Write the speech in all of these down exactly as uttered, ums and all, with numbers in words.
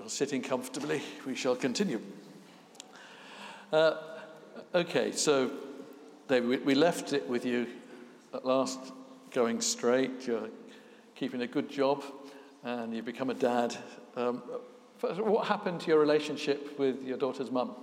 you're sitting comfortably, we shall continue. Uh, okay, so David, we, we left it with you at last going straight. You're keeping a good job and you become a dad. Um, first, what happened to your relationship with your daughter's mum?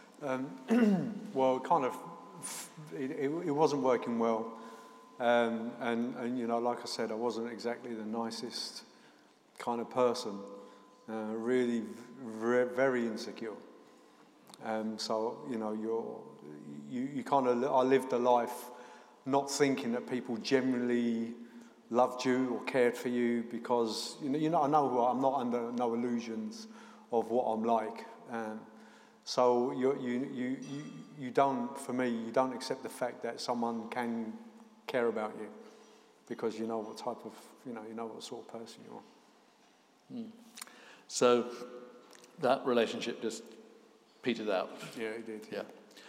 Um, well, kind of, it, it, it wasn't working well. Um, and, and, you know, like I said, I wasn't exactly the nicest kind of person. Uh, really v- very insecure. Um, so, you know, you're, you, you kind of, I lived a life not thinking that people genuinely loved you or cared for you because, you know, you know I know who I, I'm not under no illusions of what I'm like. Um, so you, you, you, you, you don't, for me, you don't accept the fact that someone can care about you because you know what type of, you know, you know what sort of person you are. Mm. So that relationship just petered out. Yeah, it did. Yeah.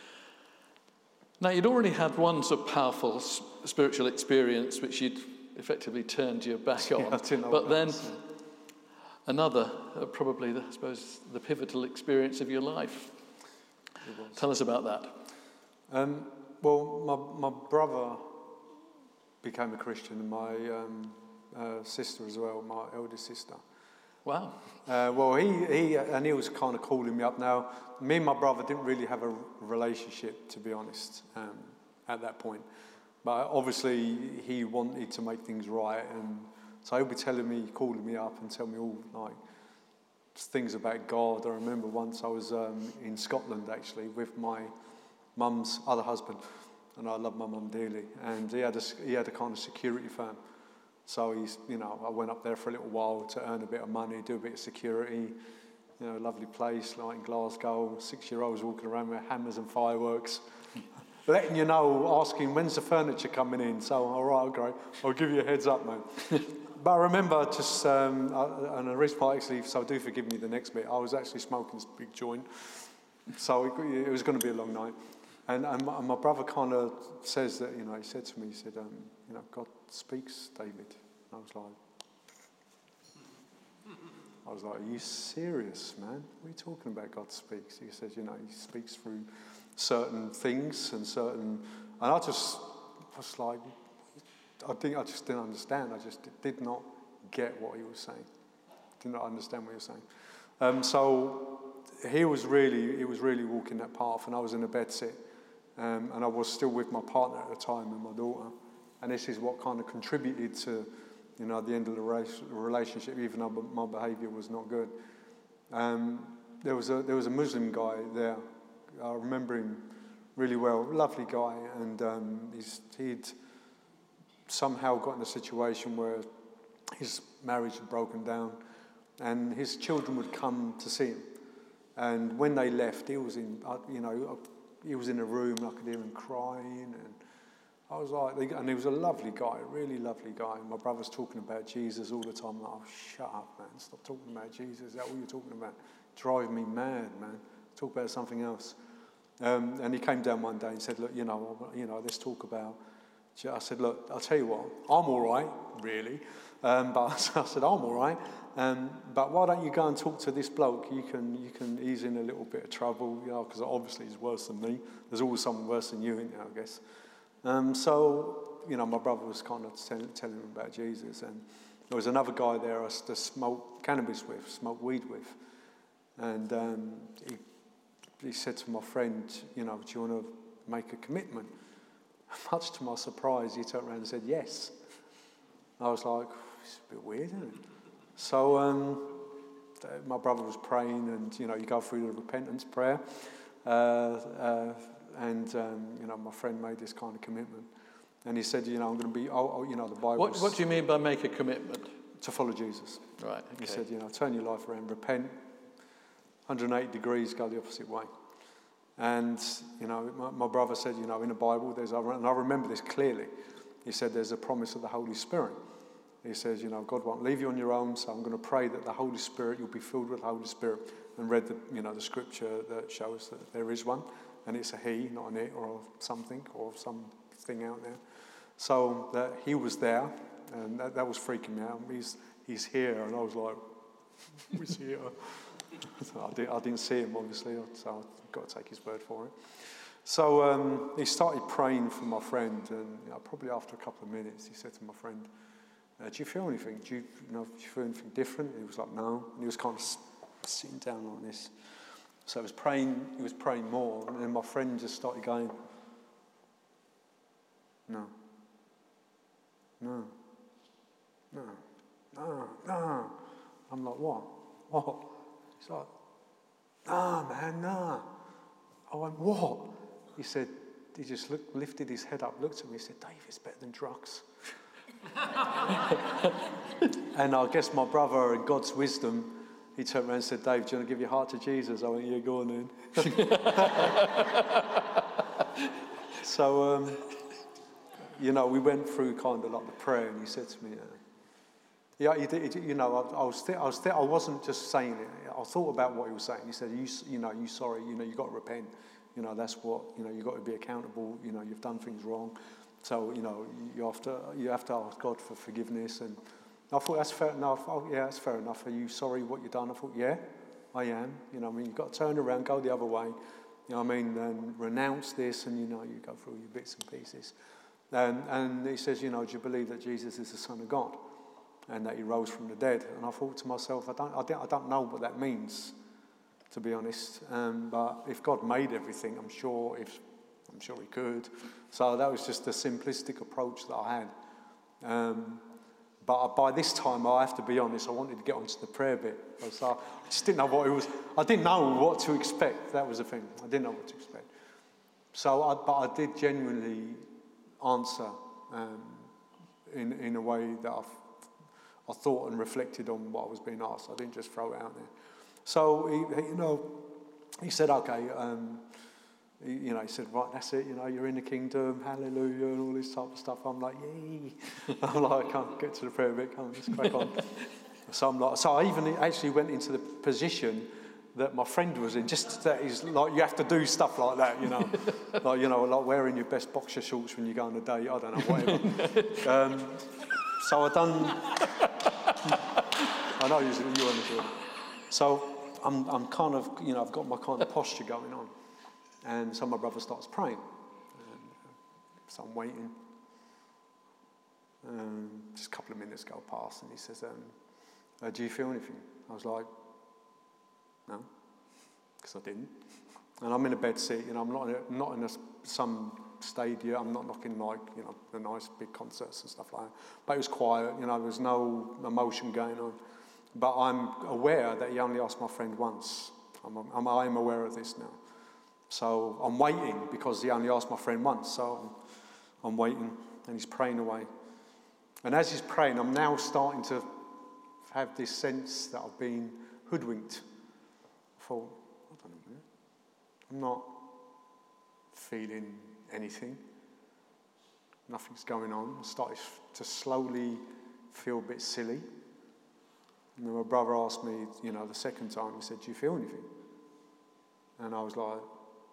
Now, you'd already had one sort of powerful spiritual experience which you'd effectively turned your back on. Yeah, I didn't know but then was, yeah. another, uh, probably, the, I suppose, the pivotal experience of your life. Tell us about that. Um, well, my, my brother became a Christian and my um, uh, sister as well, my eldest sister. Wow. Uh, well, he, he and he was kind of calling me up. Now, me and my brother didn't really have a relationship, to be honest, um, at that point. But obviously, he wanted to make things right, and so he'll be telling me, calling me up, and tell me all like things about God. I remember once I was um, in Scotland actually with my mum's other husband, and I love my mum dearly, and he had a he had a kind of security firm. So he's, you know, I went up there for a little while to earn a bit of money, do a bit of security. You know, lovely place, like in Glasgow. Six-year-olds walking around with hammers and fireworks, letting you know, asking when's the furniture coming in. So, all right, okay, I'll give you a heads up, mate. But I remember just, um, I, and the reason why actually, so do forgive me the next bit. I was actually smoking this big joint, so it, it was going to be a long night. And, and, my, and my brother kind of says that, you know, he said to me, he said, um, you know, God speaks, David. And I was like, I was like, are you serious, man? What are you talking about, God speaks? He says, you know, he speaks through certain things and certain, and I just was like, I think I just didn't understand. I just did not get what he was saying. Did not understand what he was saying. Um, so he was really, he was really walking that path, and I was in a bed sit. Um, and I was still with my partner at the time and my daughter. And this is what kind of contributed to, you know, the end of the relationship, even though my behaviour was not good. Um, there was a there was a Muslim guy there. I remember him really well. Lovely guy, and um, he's, he'd somehow got in a situation where his marriage had broken down, and his children would come to see him. And when they left, he was in, you know. He was in a room and I could hear him crying, and I was like, and he was a lovely guy, a really lovely guy. And my brother's talking about Jesus all the time. I'm like, oh, shut up, man! Stop talking about Jesus. Is that all you're talking about? Drive me mad, man. Talk about something else. Um, and he came down one day and said, look, you know, you know, let's talk about. I said, look, I'll tell you what, I'm all right, really. Um, but I said, I'm all right. Um, but why don't you go and talk to this bloke? You can you can ease in a little bit of trouble, you know, because obviously he's worse than me. There's always someone worse than you, isn't there, I guess. Um, so, you know, my brother was kind of tell, telling him about Jesus. And there was another guy there I used to smoke cannabis with, smoke weed with. And um, he, he said to my friend, you know, do you want to make a commitment? Much to my surprise, he turned around and said, yes. I was like, it's a bit weird, isn't it? So um, my brother was praying, and, you know, you go through the repentance prayer. Uh, uh, and, um, you know, my friend made this kind of commitment. And he said, you know, I'm going to be, oh, oh you know, the Bible... What, what do you mean by make a commitment? To follow Jesus. Right, okay. He said, you know, turn your life around, repent, one hundred eighty degrees, go the opposite way. And, you know, my, my brother said, you know, in the Bible, there's, and I remember this clearly, he said there's a promise of the Holy Spirit. He says, you know, God won't leave you on your own, so I'm going to pray that the Holy Spirit, you'll be filled with the Holy Spirit, and read the, you know, the scripture that shows that there is one, and it's a he, not an it, or something, or something out there. So that he was there, and that, that was freaking me out. He's, he's here, and I was like, he's here. I, didn't, I didn't see him, obviously, so I've got to take his word for it. So um, he started praying for my friend, and you know, probably after a couple of minutes, he said to my friend, uh, do you feel anything? Do you, you know, do you feel anything different? And he was like, no. And he was kind of sitting down like this. So he was praying, he was praying more, and then my friend just started going, no, no, no, no, no. I'm like, what? What? He's like, nah, man, nah. I went, what? He said, he just looked, lifted his head up, looked at me, and said, Dave, it's better than drugs. And I guess my brother, in God's wisdom, he turned around and said, Dave, do you want to give your heart to Jesus? I went, yeah, go on then. So, um, you know, we went through kind of like the prayer, and he said to me, uh, yeah, he did, you know, I, I was, th- I was, th- I wasn't just saying it. I thought about what he was saying. He said, you, you know, you sorry, you know, you got to repent. You know, that's what, you know, you got to be accountable. You know, you've done things wrong. So, you know, you have to, you have to ask God for forgiveness. And I thought, that's fair enough. Oh, yeah, that's fair enough. Are you sorry what you've done? I thought, yeah, I am. You know, I mean, you've got to turn around, go the other way. You know what I mean? And renounce this, and, you know, you go through your bits and pieces. And, and he says, you know, do you believe that Jesus is the Son of God? And that he rose from the dead. And I thought to myself, I don't, I don't, I don't know what that means, to be honest. Um, but if God made everything, I'm sure if I'm sure he could. So that was just a simplistic approach that I had. Um, but by this time, I have to be honest, I wanted to get onto the prayer bit. So I just didn't know what it was. I didn't know what to expect. That was the thing. I didn't know what to expect. So, I, but I did genuinely answer um, in in a way that I've. I thought and reflected on what I was being asked. I didn't just throw it out there. So, he, he, you know, he said, okay, um, he, you know, he said, right, that's it, you know, you're in the kingdom, hallelujah, and all this type of stuff. I'm like, yay. I'm like, I can't get to the prayer bit, come on, let's crack on. So I'm like, so I even actually went into the position that my friend was in, just that is like, you have to do stuff like that, you know, like, you know, like wearing your best boxer shorts when you go on a date, I don't know, whatever. um, so I done... I know you you understand. So I'm I'm kind of, you know, I've got my kind of posture going on, and so my brother starts praying, and so I'm waiting. Um, just a couple of minutes go past, and he says, um, uh, "Do you feel anything?" I was like, "No," because I didn't. And I'm in a bed seat, you know, I'm not in a, not in a, some stadium. I'm not knocking like, you know, the nice big concerts and stuff like that. But it was quiet, you know, there was no emotion going on. But I'm aware that he only asked my friend once. I'm, I'm, I'm aware of this now. So I'm waiting because he only asked my friend once. So I'm, I'm waiting, and he's praying away. And as he's praying, I'm now starting to have this sense that I've been hoodwinked. I thought, hold on a minute. I'm not feeling anything. Nothing's going on. I started to slowly feel a bit silly. And then my brother asked me, you know, the second time, he said, do you feel anything? And I was like,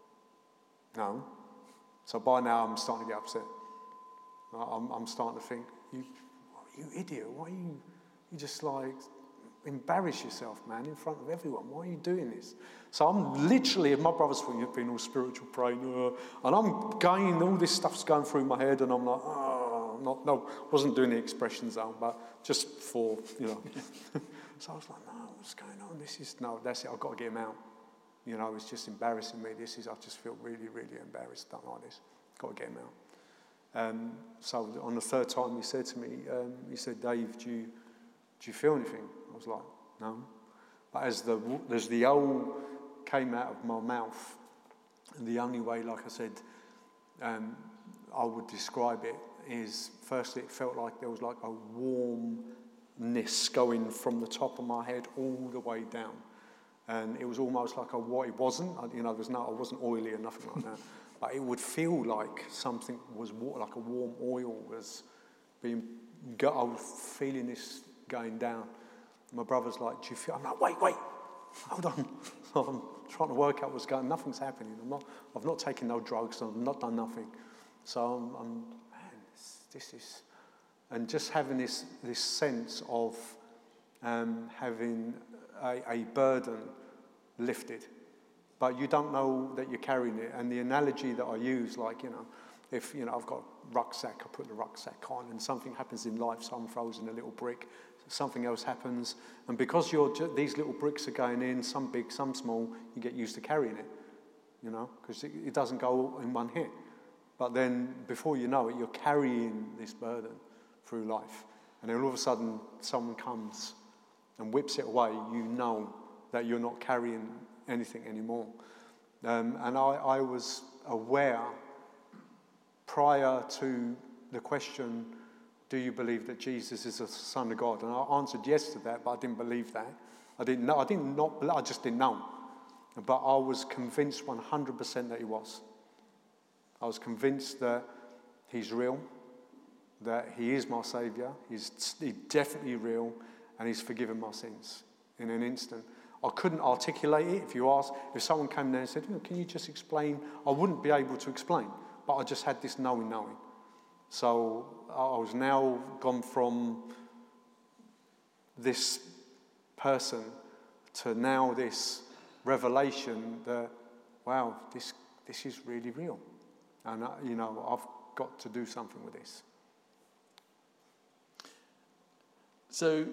no. So by now I'm starting to get upset. I'm, I'm starting to think, you, you idiot, why are you, you just like, embarrass yourself, man, in front of everyone. Why are you doing this? So I'm literally, my brother's thing, you've been all spiritual praying, uh, and I'm going, all this stuff's going through my head, and I'm like, oh, not, no, wasn't doing the expression zone, but just for, you know. So I was like, no, what's going on? This is, no, that's it, I've got to get him out. You know, it's just embarrassing me. This is, I just feel really, really embarrassed. Don't like this. Got to get him out. Um, so on the third time he said to me, um, he said, Dave, do you, do you feel anything? I was like, no. But as the, as the O came out of my mouth, and the only way, like I said, um, I would describe it is, firstly, it felt like there was like a warmness going from the top of my head all the way down. And it was almost like a, what it wasn't, you know, there's no, I wasn't oily or nothing like that. But it would feel like something was, like a warm oil was being, I was feeling this going down. My brother's like, do you feel, I'm like, wait, wait, hold on. I'm trying to work out what's going on. Nothing's happening. I'm not, I've not taken no drugs. I've not done nothing. So I'm, I'm man, this, this is, and just having this, this sense of um, having a, a burden lifted. But you don't know that you're carrying it. And the analogy that I use, like, you know, if, you know, I've got a rucksack, I put the rucksack on, and something happens in life, someone throws in a little brick, something else happens, and because you're ju- these little bricks are going in, some big, some small, you get used to carrying it, you know, because it, it doesn't go in one hit. But then, before you know it, you're carrying this burden through life. And then all of a sudden, someone comes and whips it away. You know that you're not carrying anything anymore. Um, and I, I was aware prior to the question, do you believe that Jesus is the Son of God? And I answered yes to that, but I didn't believe that. I didn't know. I didn't not. I just didn't know. But I was convinced one hundred percent that he was. I was convinced that he's real, that he is my Saviour. He's, he's definitely real, and he's forgiven my sins in an instant. I couldn't articulate it. If you asked, if someone came there and said, oh, can you just explain? I wouldn't be able to explain, but I just had this knowing, knowing. So I was now gone from this person to now this revelation that, wow, this this is really real. And, uh, you know, I've got to do something with this. So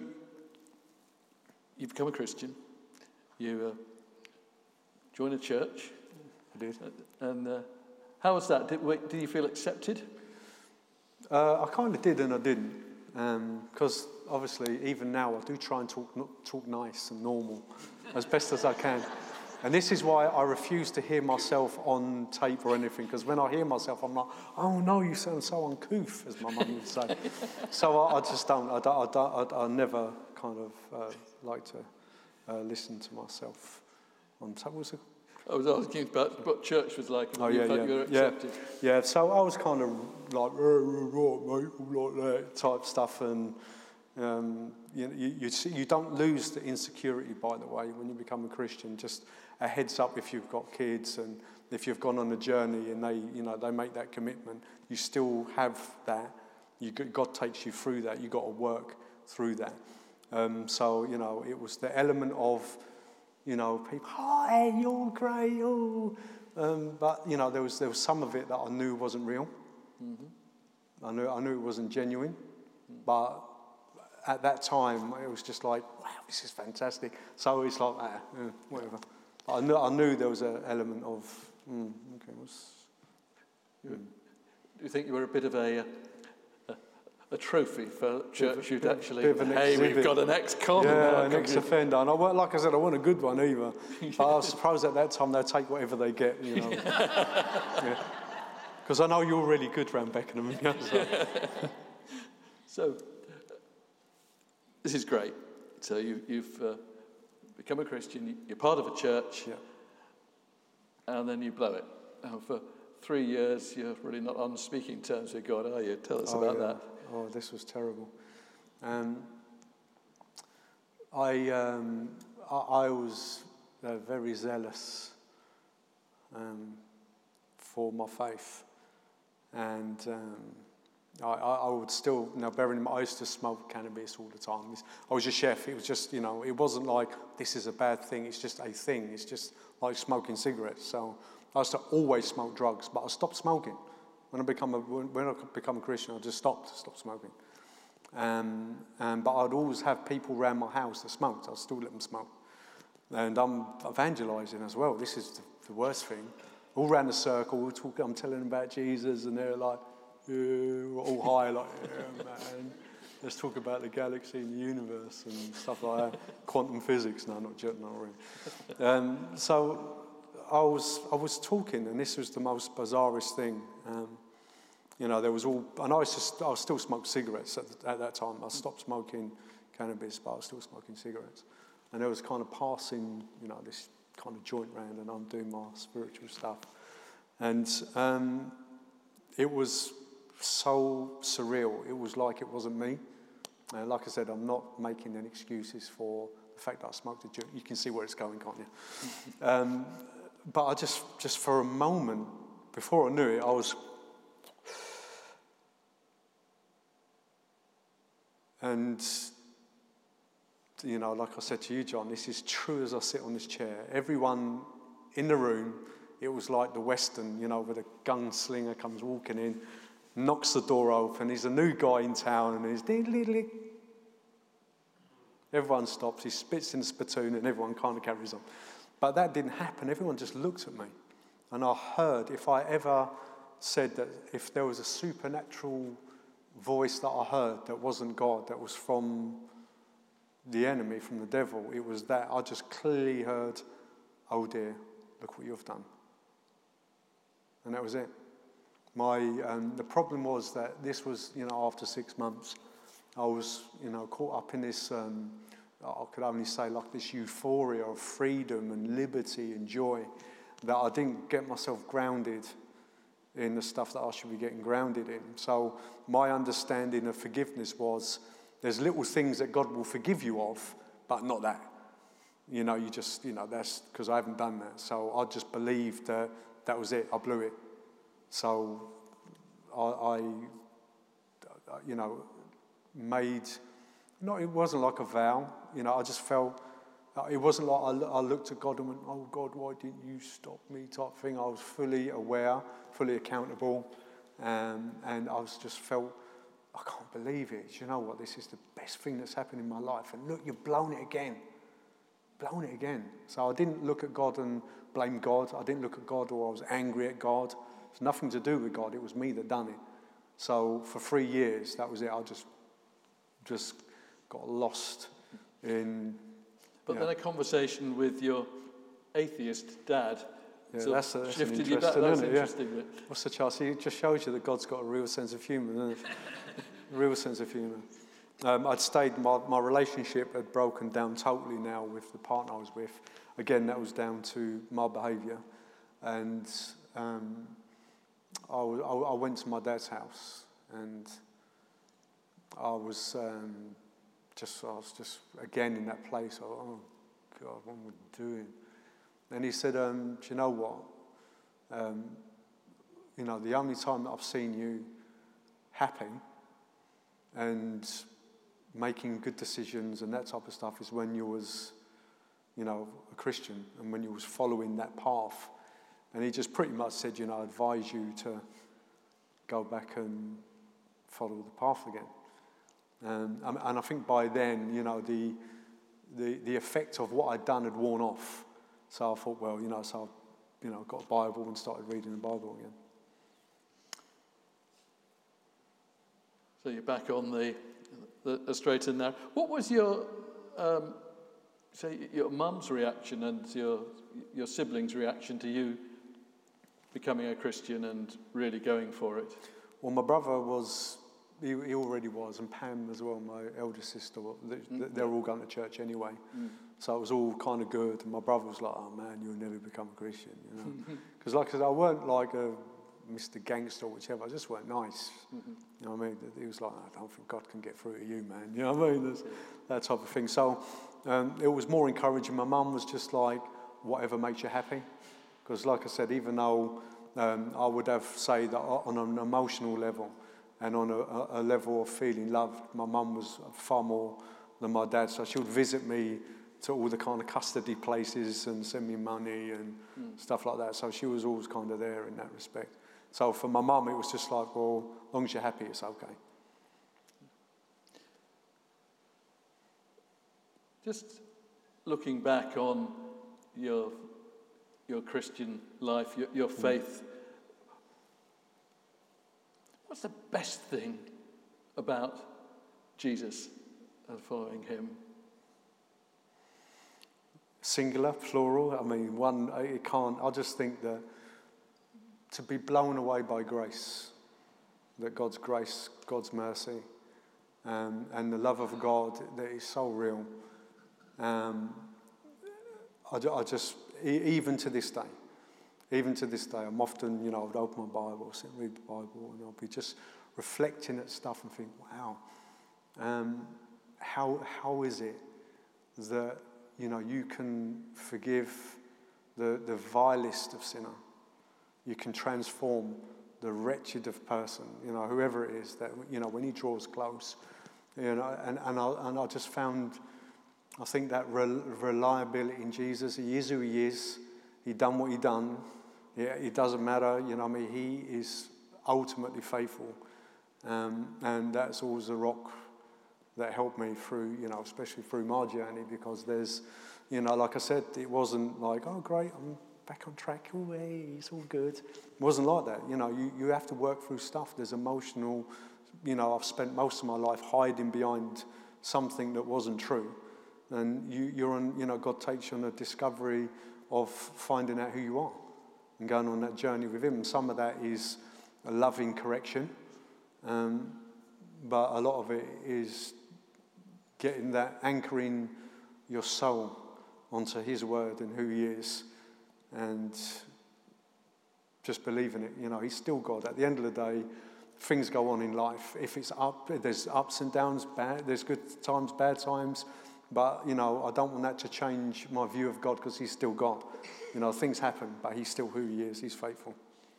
you become a Christian. You uh, join a church. I did. And uh, how was that? Did, wait, did you feel accepted? Uh, I kind of did and I didn't. Because um, obviously, even now, I do try and talk talk nice and normal as best as I can. And this is why I refuse to hear myself on tape or anything, because when I hear myself, I'm like, oh no, you sound so uncouth, as my mum would say. So I, I just don't, I, don't, I, don't, I, I never kind of uh, like to uh, listen to myself on tape. What was it? I was asking about what church was like, and oh, you yeah, felt yeah, you were accepted. Yeah, yeah, so I was kind of like, right, mate, like that type stuff, and um, you, you, you, see, you don't lose the insecurity, by the way, when you become a Christian. Just a heads up if you've got kids and if you've gone on a journey and they, you know, they make that commitment, you still have that. You, God takes you through that. You've got to work through that. Um, so, you know, it was the element of, you know, people, oh, hey, you're great, oh. Um, but, you know, there was there was some of it that I knew wasn't real. Mm-hmm. I knew I knew it wasn't genuine. Mm-hmm. But at that time, it was just like, wow, this is fantastic. So it's like, ah, yeah, whatever. But I knew I knew there was an element of, mm, okay, what's... Mm. Do you think you were a bit of a... Uh, a trophy for church? You'd actually, hey, exhibit. We've got an ex-con. Yeah, an ex-offender. And I, like I said, I wasn't a good one either. But I suppose at that time they'll take whatever they get, you know. Because yeah. I know you're really good round Beckenham. You know, so. so, this is great. So you, you've uh, become a Christian, you're part of a church, yeah. and then you blow it. And for three years, you're really not on speaking terms with God, are you? Tell us oh, about yeah. that. Oh, this was terrible. Um, I, um, I I was uh, very zealous um, for my faith, and um, I, I would still, now bearing in mind, I used to smoke cannabis all the time. I was a chef. It was just, you know, it wasn't like this is a bad thing. It's just a thing. It's just like smoking cigarettes. So I used to always smoke drugs, but I stopped smoking. When I become a when I become a Christian, I just stopped stopped smoking. Um, um, but I'd always have people around my house that smoked. I'd still let them smoke, and I'm evangelising as well. This is the, the worst thing. All around the circle, we're talking, I'm telling them about Jesus, and they're like, yeah, all high, like, yeah, man. Let's talk about the galaxy and the universe and stuff like that. Quantum physics. No, not yet, not really. Um, so. I was I was talking, and this was the most bizarrest thing. Um, you know, there was all, and I was just I still smoked cigarettes at, the, at that time. I stopped smoking cannabis, but I was still smoking cigarettes. And there was kind of passing, you know, this kind of joint round, and I'm doing my spiritual stuff, and um, it was so surreal. It was like it wasn't me. And like I said, I'm not making any excuses for the fact that I smoked a joint. You can see where it's going, can't you? um, But I just, just for a moment, before I knew it, I was... And you know, like I said to you, John, this is true as I sit on this chair. Everyone in the room, it was like the Western, you know, where the gunslinger comes walking in, knocks the door open. He's a new guy in town, and he's ding, ding, ding. Everyone stops. He spits in the spittoon, and everyone kind of carries on. But that didn't happen. Everyone just looked at me, and I heard. If I ever said that, if there was a supernatural voice that I heard that wasn't God, that was from the enemy, from the devil, it was that. I just clearly heard, "Oh dear, look what you've done," and that was it. My um, the problem was that this was, you know, after six months, I was, you know, caught up in this. Um, I could only say like this euphoria of freedom and liberty and joy, that I didn't get myself grounded in the stuff that I should be getting grounded in. So my understanding of forgiveness was, there's little things that God will forgive you of, but not that. You know, you just, you know, that's because I haven't done that. So I just believed that that was it. I blew it. So I, I you know, made, no, it wasn't like a vow. You know, I just felt, it wasn't like I, I looked at God and went, "Oh God, why didn't you stop me," type thing. I was fully aware, fully accountable, um, and I was just felt, I can't believe it. Do you know what? This is the best thing that's happened in my life. And look, you've blown it again. Blown it again. So I didn't look at God and blame God. I didn't look at God or I was angry at God. It's nothing to do with God. It was me that done it. So for three years, that was it. I just, just got lost in. But yeah. then a conversation with your atheist dad. Yeah, So that's, a, that's shifted interesting, you back. That's isn't it? interesting. Yeah. What's the chance? It just shows you that God's got a real sense of humour, doesn't it? A real sense of humour. Um, I'd stayed, my, my relationship had broken down totally now with the partner I was with. Again, that was down to my behaviour. And um, I, w- I went to my dad's house, and I was um, just, I was just again in that place. I, oh God, what am I doing? And he said, um, "Do you know what? Um, you know, the only time that I've seen you happy and making good decisions and that type of stuff is when you was, you know, a Christian and when you was following that path." And he just pretty much said, "You know, I advise you to go back and follow the path again." Um, and I think by then, you know, the, the the effect of what I'd done had worn off. So I thought, well, you know, so I, you know, got a Bible and started reading the Bible again. So you're back on the, the, the straight and narrow. What was your, um, say, your mum's reaction and your your siblings' reaction to you becoming a Christian and really going for it? Well, my brother was, he, he already was, and Pam as well, my elder sister. They, mm. They're all going to church anyway. Mm. So it was all kind of good. And my brother was like, "Oh man, you'll never become a Christian," you know. Because like I said, I weren't like a Mister Gangster or whichever. I just weren't nice. Mm-hmm. You know what I mean? He was like, "I don't think God can get through to you, man." You know what I mean? There's that type of thing. So um, it was more encouraging. My mum was just like, "Whatever makes you happy." Because like I said, even though um, I would have, say, that on an emotional level and on a, a level of feeling loved, my mum was far more than my dad. So she would visit me to all the kind of custody places and send me money and mm. stuff like that. So she was always kind of there in that respect. So for my mum, it was just like, well, as long as you're happy, it's okay. Just looking back on your your Christian life, your, your faith, mm. what's the best thing about Jesus and following him? Singular, plural. I mean, one, it can't. I just think that to be blown away by grace, that God's grace, God's mercy, um, and the love of God that is so real. Um, I, I just, even to this day, even to this day, I'm often, you know, I would open my Bible, sit and read the Bible, and I'll be just reflecting at stuff and think, wow, um, how how is it that, you know, you can forgive the, the vilest of sinner. You can transform the wretched of person, you know, whoever it is, that, you know, when he draws close, you know, and, and, I, and I just found I think that rel- reliability in Jesus, he is who he is. He done what he done. Yeah, it doesn't matter, you know what I mean? He is ultimately faithful. Um, and that's always a rock that helped me through, you know, especially through my journey, because there's, you know, like I said, it wasn't like, oh, great, I'm back on track, oh, hey, it's all good. It wasn't like that. You know, you, you have to work through stuff. There's emotional, you know, I've spent most of my life hiding behind something that wasn't true. And you, you're on, you know, God takes you on a discovery of finding out who you are and going on that journey with him. And some of that is a loving correction, um, but a lot of it is getting that, anchoring your soul onto his word and who he is, and just believing it. You know, he's still God. At the end of the day, things go on in life. If it's up, there's ups and downs, bad, there's good times, bad times, but, you know, I don't want that to change my view of God, because he's still God. You know, things happen, but he's still who he is. He's faithful.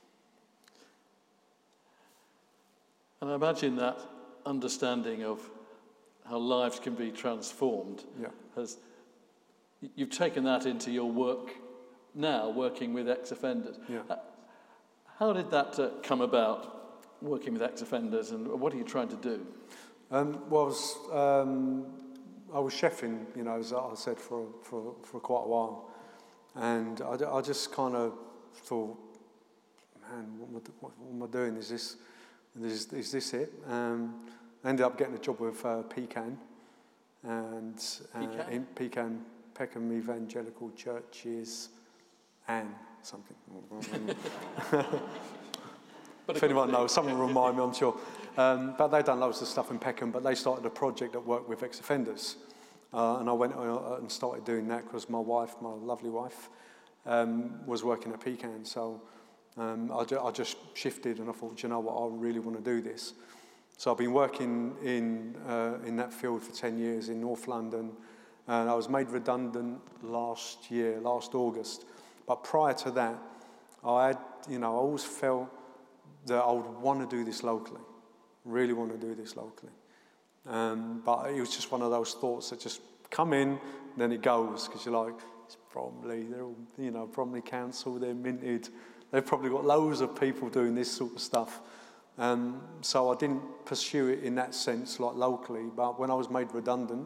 And I imagine that understanding of how lives can be transformed, yeah. has, you've taken that into your work now, working with ex-offenders. Yeah. How did that uh, come about, working with ex-offenders, and what are you trying to do? Um, well, I was, um, I was chefing, you know, as I said, for for, for quite a while. And I, I just kind of thought, man, what am I, what, what am I doing? Is this, is, is this it? Um, I ended up getting a job with uh, Pecan, and uh, Pecan? in Pecan, Peckham Evangelical Churches, and something. But if anyone knows, someone will remind me, I'm sure. Um, but they've done loads of stuff in Peckham, but they started a project that worked with ex-offenders. Uh, and I went uh, and started doing that because my wife, my lovely wife, um, was working at Pecan. So um, I, ju- I just shifted, and I thought, do you know what, I really want to do this. So I've been working in uh, in that field for ten years in North London, and I was made redundant last year, last August. But prior to that, I had, you know, I always felt that I would want to do this locally, really want to do this locally. Um, but it was just one of those thoughts that just come in, and then it goes, because you're like, it's Bromley, they're all, you know, Bromley Council, they're minted, they've probably got loads of people doing this sort of stuff. Um, so I didn't pursue it in that sense, like locally, but when I was made redundant,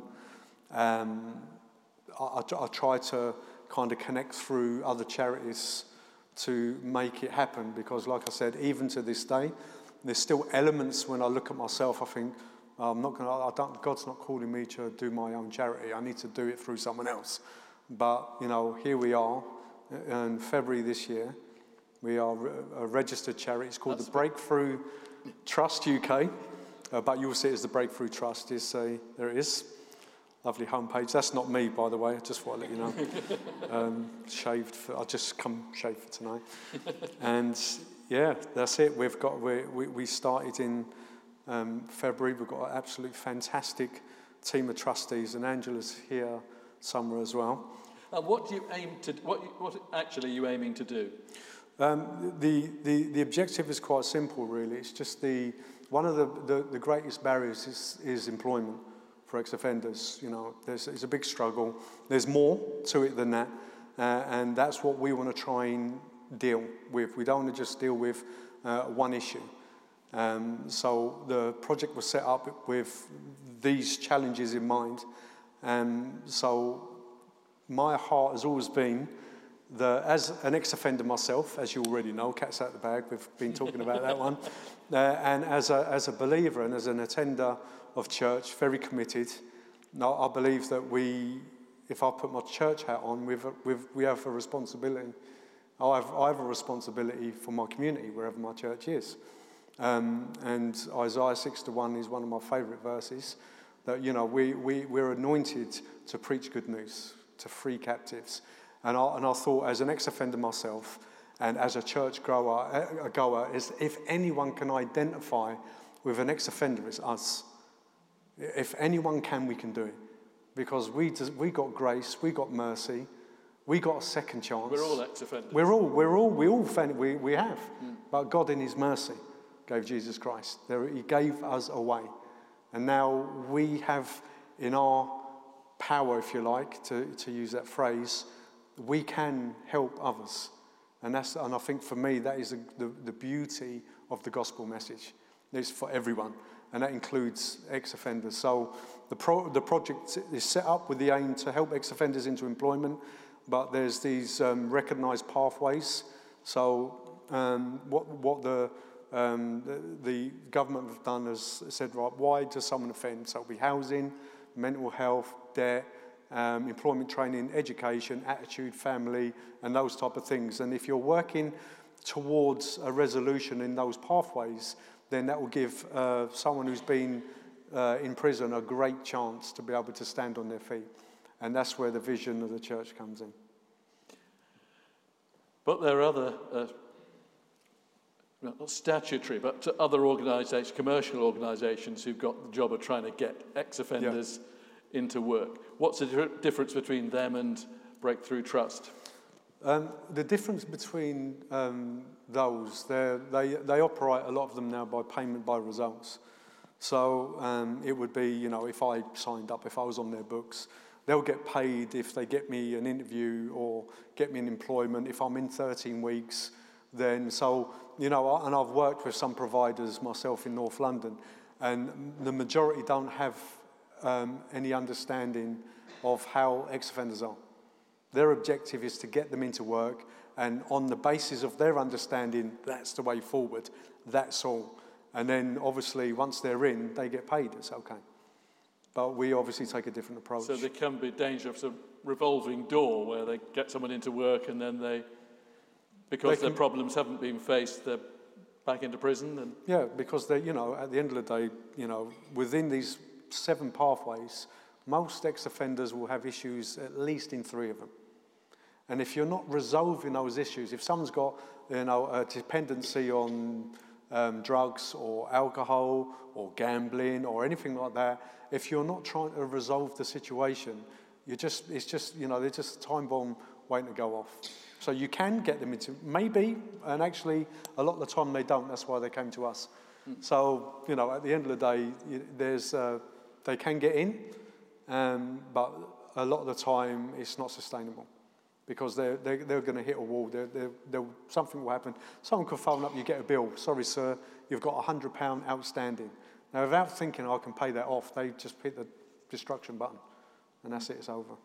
um, I, I, I tried to kind of connect through other charities to make it happen, because like I said, even to this day, there's still elements when I look at myself, I think, oh, I'm not going to, I don't, God's not calling me to do my own charity. I need to do it through someone else. But, you know, here we are in February this year. We are a registered charity. It's called That's the Breakthrough Trust U K, uh, but you'll see it as the Breakthrough Trust. Is a, there it is. Lovely homepage. That's not me, by the way. I just want to let you know. Um, shaved. For, I just come shaved for tonight. And yeah, that's it. We've got we we, we started in um, February. We've got an absolute fantastic team of trustees, and Angela's here somewhere as well. And what do you aim to? What what actually are you aiming to do? Um, the, the the objective is quite simple, really. It's just the one of the, the, the greatest barriers is, is employment for ex-offenders. You know, there's it's a big struggle. There's more to it than that, uh, and that's what we want to try and deal with. We don't want to just deal with uh, one issue. Um, so the project was set up with these challenges in mind. Um, so my heart has always been that, as an ex-offender myself, as you already know, cat's out the bag, we've been talking about that one, uh, and as a, as a believer and as an attender of church, very committed, now I believe that we, if I put my church hat on, we've, we've, we have a responsibility. I have, I have a responsibility for my community, wherever my church is. Um, and Isaiah six to one is one of my favourite verses, that, you know, we, we, we're anointed to preach good news, to free captives. And I, and I thought, as an ex-offender myself, and as a church grower, a goer, is if anyone can identify with an ex-offender, it's us. If anyone can, we can do it. Because we we got grace, we got mercy, we got a second chance. We're all ex-offenders. We're all, we're all, we all, we, we have. Mm. But God in his mercy gave Jesus Christ. There, he gave us a way. And now we have in our power, if you like, to, to use that phrase, we can help others. And that's, and I think for me, that is the, the, the beauty of the gospel message. It's for everyone, and that includes ex-offenders. So the, pro, the project is set up with the aim to help ex-offenders into employment, but there's these um, recognised pathways. So um, what, what the, um, the, the government have done is said, right, why does someone offend? So it'll be housing, mental health, debt, um, employment training, education, attitude, family, and those type of things. And if you're working towards a resolution in those pathways, then that will give uh, someone who's been uh, in prison a great chance to be able to stand on their feet. And that's where the vision of the church comes in. But there are other, uh, not statutory, but other organisations, commercial organisations who've got the job of trying to get ex-offenders yeah. into work. What's the difference between them and Breakthrough Trust? Um, the difference between um, those, they they operate, a lot of them now, by payment by results. So um, it would be, you know, if I signed up, if I was on their books, they'll get paid if they get me an interview or get me an employment. If I'm in thirteen weeks, then so, you know, and I've worked with some providers myself in North London, and the majority don't have um, any understanding of how ex-offenders are. Their objective is to get them into work, and on the basis of their understanding, that's the way forward. That's all. And then, obviously, once they're in, they get paid. It's okay. But we obviously take a different approach. So there can be danger of some revolving door where they get someone into work and then they, because they can, their problems haven't been faced, they're back into prison. And yeah, because they, you know, at the end of the day, you know, within these seven pathways, most ex-offenders will have issues at least in three of them. And if you're not resolving those issues, if someone's got, you know, a dependency on um, drugs or alcohol or gambling or anything like that, if you're not trying to resolve the situation, you just, it's just, you know, they're just a time bomb waiting to go off. So you can get them into, maybe, and actually a lot of the time they don't. That's why they came to us. Mm. So, you know, at the end of the day, there's, uh, they can get in, um, but a lot of the time it's not sustainable. Because they're, they're, they're going to hit a wall. They're, they're, they're, something will happen. Someone could phone up, you get a bill. Sorry, sir, you've got one hundred pounds outstanding. Now, without thinking I can pay that off, they just hit the destruction button. And that's it, it's over.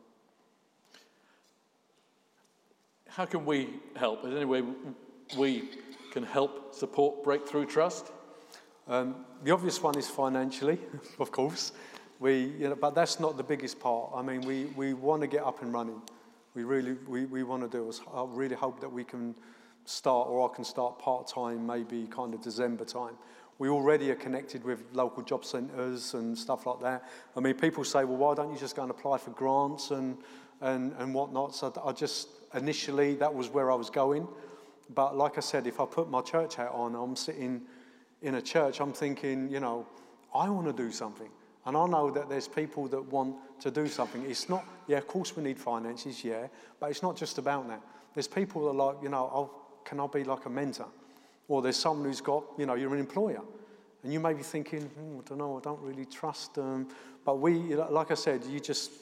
How can we help? Is there any way we can help support Breakthrough Trust? Um, the obvious one is financially, of course. We, you know, but that's not the biggest part. I mean, we, we want to get up and running. We really, we, we want to do is, I really hope that we can start, or I can start part-time, maybe kind of December time. We already are connected with local job centres and stuff like that. I mean, people say, well, why don't you just go and apply for grants and, and, and whatnot? So I just, initially, that was where I was going. But like I said, if I put my church hat on, I'm sitting in a church, I'm thinking, you know, I want to do something. And I know that there's people that want to do something. It's not, yeah, of course we need finances, yeah, but it's not just about that. There's people that are like, you know, oh, can I be like a mentor? Or there's someone who's got, you know, you're an employer. And you may be thinking, hmm, I don't know, I don't really trust them. But we, like I said, you just,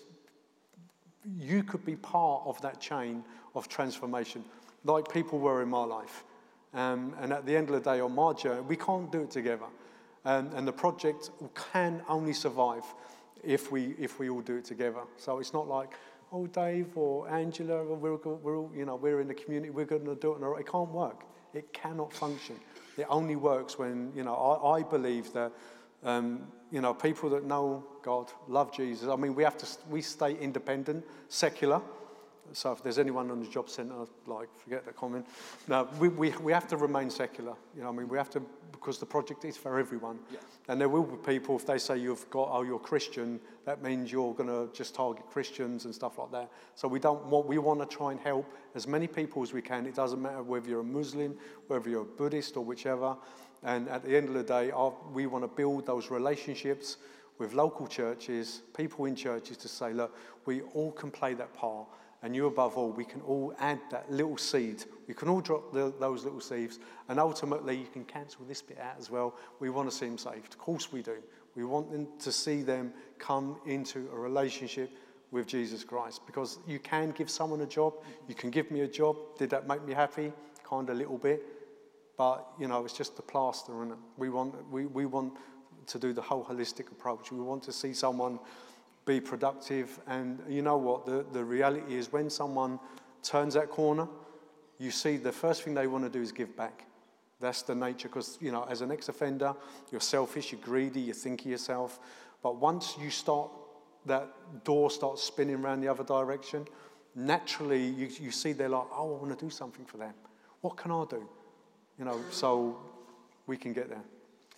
you could be part of that chain of transformation, like people were in my life. Um, and at the end of the day, on my journey, we can't do it together. Um, and the project can only survive if we if we all do it together. So it's not like, oh, Dave or Angela, or we're, we're all, you know, we're in the community, we're going to do it. It can't work. It cannot function. It only works when, you know, I, I believe that, um, you know, people that know God, love Jesus. I mean, we have to, we stay independent, secular. So if there's anyone on the job centre, like, forget that comment. No, we, we, we have to remain secular. You know, I mean, we have to, because the project is for everyone. Yeah. And there will be people, if they say you've got, oh, you're Christian, that means you're going to just target Christians and stuff like that. So we don't want, we want to try and help as many people as we can. It doesn't matter whether you're a Muslim, whether you're a Buddhist or whichever. And at the end of the day, our, we want to build those relationships with local churches, people in churches, to say, look, we all can play that part. And you above all, we can all add that little seed. We can all drop the, those little seeds. And ultimately, you can cancel this bit out as well. We want to see them saved. Of course we do. We want them to see them come into a relationship with Jesus Christ, because you can give someone a job. You can give me a job. Did that make me happy? Kind of a little bit. But, you know, it's just the plaster, and we want, we, we want to do the whole holistic approach. We want to see someone be productive. And you know what? The, the reality is when someone turns that corner, you see the first thing they want to do is give back. That's the nature, because, you know, as an ex-offender, you're selfish, you're greedy, you think of yourself. But once you start, that door starts spinning around the other direction, naturally you, you see they're like, oh, I want to do something for them. What can I do? You know, so we can get there.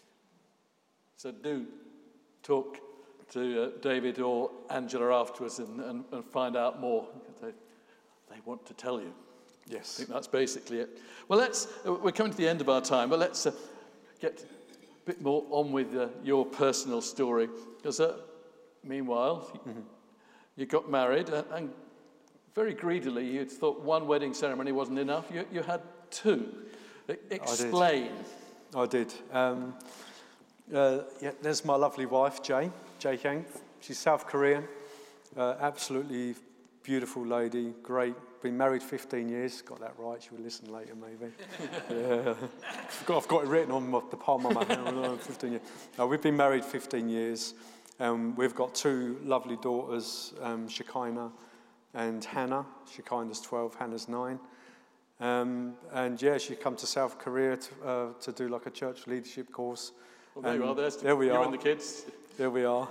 So do talk to uh, David or Angela afterwards and, and, and find out more. They, they want to tell you. Yes. I think that's basically it. Well, let's, we're coming to the end of our time, but let's uh, get a bit more on with uh, your personal story. Because uh, meanwhile, mm-hmm. you got married, uh, and very greedily you thought one wedding ceremony wasn't enough. You, you had two. Explain. I did. I did. Um, uh, yeah, there's my lovely wife, Jay, Jay Hyang. She's South Korean. Uh, absolutely beautiful lady, great. Been married fifteen years. Got that right. She will listen later, maybe. yeah. I've, got, I've got it written on my, the palm of my hand. fifteen years. No, we've been married fifteen years. Um, we've got two lovely daughters, um, Shekinah and Hannah. Shekinah's twelve, Hannah's nine. Um, and yeah, she come to South Korea to, uh, to do like a church leadership course. Well, there and you are. There's there we you are. and the kids. There we are.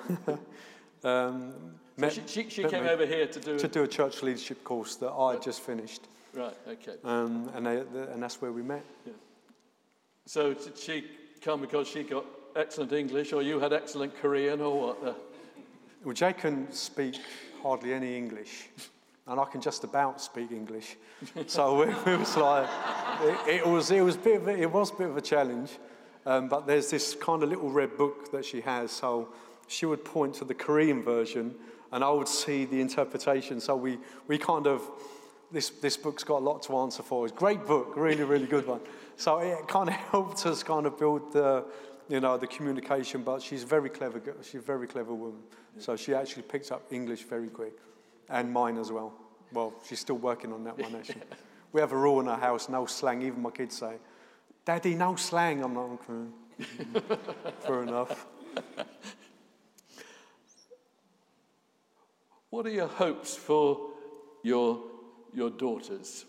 um, so met, she she, she came me, over here to do to do a church leadership course that I right. just finished. Right. Okay. Um, and they, and that's where we met. Yeah. So did she come because she got excellent English, or you had excellent Korean, or what? Uh, well, Jay can speak hardly any English. And I can just about speak English, so it, it was like it, it was it was a bit of a, it was a bit of a challenge. Um, but there's this kind of little red book that she has, so she would point to the Korean version, and I would see the interpretation. So we we kind of this this book's got a lot to answer for. It's a great book, really really good one. So it kind of helped us kind of build the you know the communication. But she's very clever. She's a very clever woman. So she actually picked up English very quick. And mine as well. Well, she's still working on that one, actually. We have a rule in our house, no slang. Even my kids say, Daddy, no slang. I'm not, okay. Fair enough. What are your hopes for your, your daughters?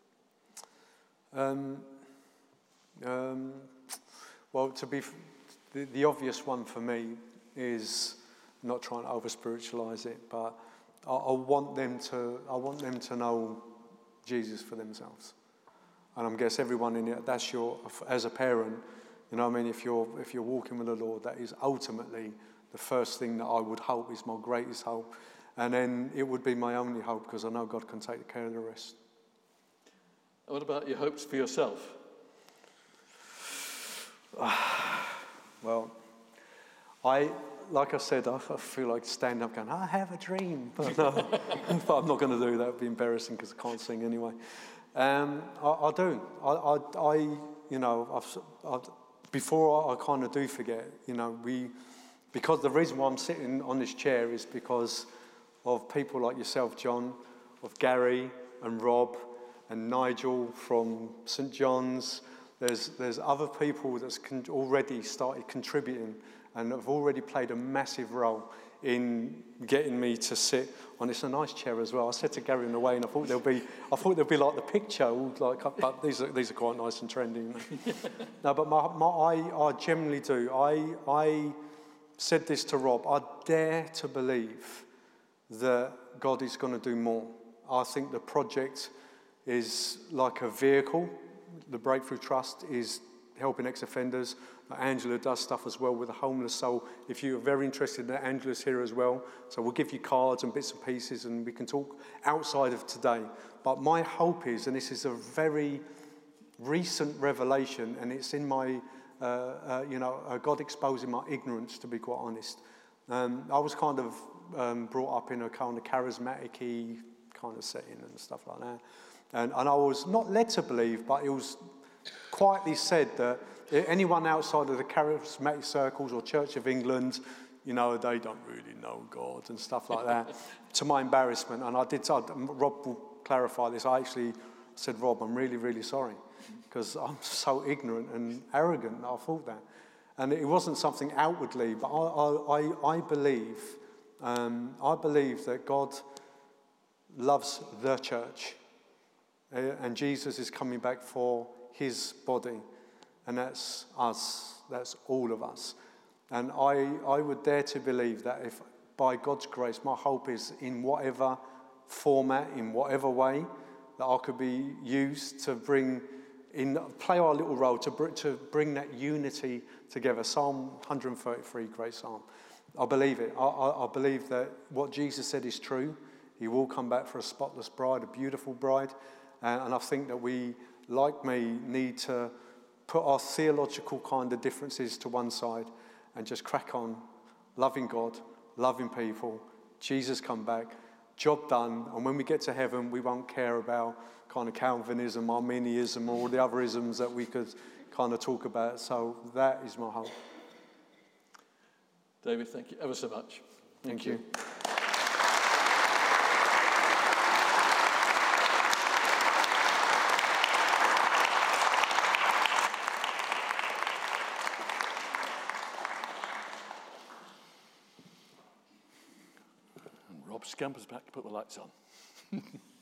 Um, um, well, to be, the, the obvious one for me is not trying to over-spiritualize it, but I, I want them to. I want them to know Jesus for themselves, and I guess everyone in it. That's your, as a parent, you know what I mean. If you're if you're walking with the Lord, that is ultimately the first thing that I would hope is my greatest hope, and then it would be my only hope because I know God can take care of the rest. What about your hopes for yourself? Well, I. Like I said, I feel like standing up going, I have a dream. But, no, but I'm not going to do that. It would be embarrassing because I can't sing anyway. Um, I, I do. I, I, I you know, I've, I've, before I, I kind of do forget, you know, we, because the reason why I'm sitting on this chair is because of people like yourself, John, of Gary and Rob and Nigel from Saint John's. There's, there's other people that's con- already started contributing and have already played a massive role in getting me to sit on this. A nice chair as well. I said to Gary on the way, and I thought there'll be, I thought there'll be like the picture, all like, but these are these are quite nice and trendy. You know? No, but my, my I, I generally do. I I said this to Rob. I dare to believe that God is going to do more. I think the project is like a vehicle. The Breakthrough Trust is helping ex-offenders. Angela does stuff as well with the homeless. So if you're very interested in that, Angela's here as well. So we'll give you cards and bits and pieces and we can talk outside of today. But my hope is, and this is a very recent revelation, and it's in my, uh, uh, you know, uh, God exposing my ignorance, to be quite honest. Um, I was kind of um, brought up in a kind of charismatic-y kind of setting and stuff like that. And, and I was not led to believe, but it was quietly said that anyone outside of the charismatic circles or Church of England, you know, they don't really know God and stuff like that, to my embarrassment. And I did, I, Rob will clarify this, I actually said, Rob, I'm really, really sorry, because I'm so ignorant and arrogant that I thought that. And it wasn't something outwardly, but I, I, I believe, um, I believe that God loves the church, uh, and Jesus is coming back for his body, and that's us, that's all of us. And I, I would dare to believe that if, by God's grace, my hope is in whatever format, in whatever way, that I could be used to bring, in play our little role, to, br- to bring that unity together. Psalm one thirty-three, great psalm. I believe it. I, I, I believe that what Jesus said is true. He will come back for a spotless bride, a beautiful bride. And, and I think that we, like me, need to put our theological kind of differences to one side and just crack on, loving God, loving people, Jesus come back, job done, and when we get to heaven, we won't care about kind of Calvinism, Arminianism, or all the other isms that we could kind of talk about. So that is my hope. David, thank you ever so much. Thank, thank you. you. Rob scampers back to put the lights on.